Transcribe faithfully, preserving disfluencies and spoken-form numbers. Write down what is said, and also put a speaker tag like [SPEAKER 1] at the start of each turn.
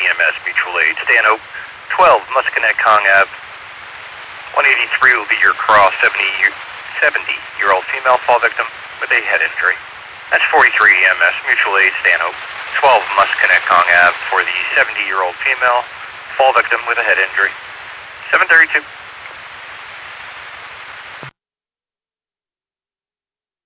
[SPEAKER 1] E M S Mutual Aid, Stanhope, twelve Musconnect Kong Ave. one eighty-three will be your cross, seventy-year-old female fall victim with a head injury. That's forty-three E M S Mutual Aid, Stanhope, twelve Musconnect Kong Ave for the seventy-year-old female fall victim with a head injury. seven thirty-two.